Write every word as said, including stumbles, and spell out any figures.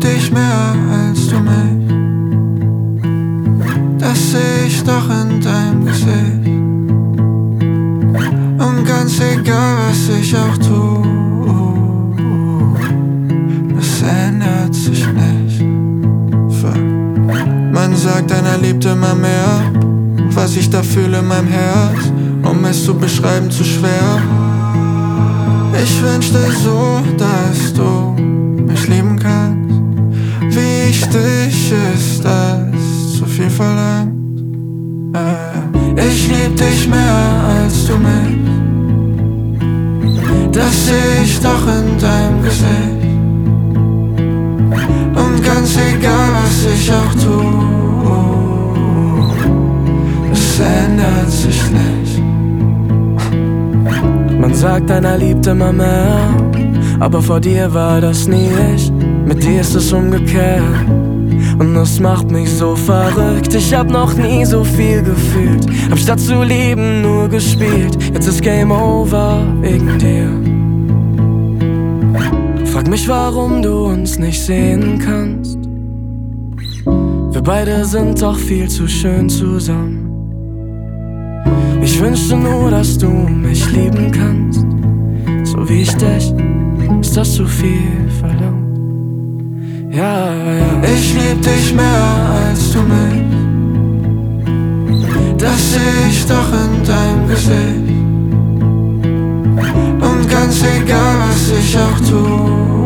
dich mehr als du mich. Das seh ich doch in deinem Gesicht. Und ganz egal, was ich auch tu, es ändert sich nicht. Fuck. Man sagt, einer liebt immer mehr. Was ich da fühle in meinem Herz, um es zu beschreiben, zu schwer. Ich wünschte so, dass du mich lieben kannst. Wie ich dich, ist das zu viel verlangt. Ich lieb dich mehr als du mich. Das seh ich doch in deinem Gesicht. Und ganz egal, was ich auch tu, es ändert sich nicht. Man sagt, einer liebt immer mehr, aber vor dir war das nie ich. Mit dir ist es umgekehrt und das macht mich so verrückt. Ich hab noch nie so viel gefühlt, hab statt zu lieben nur gespielt. Jetzt ist Game Over wegen dir. Frag mich, warum du uns nicht sehen kannst. Wir beide sind doch viel zu schön zusammen. Ich wünschte nur, dass du mich lieben kannst, so wie ich dich. Ist das zu viel verlangt? Ja, ja. Ich lieb dich mehr als du mich. Das seh ich doch in deinem Gesicht. Und ganz egal, was ich auch tu,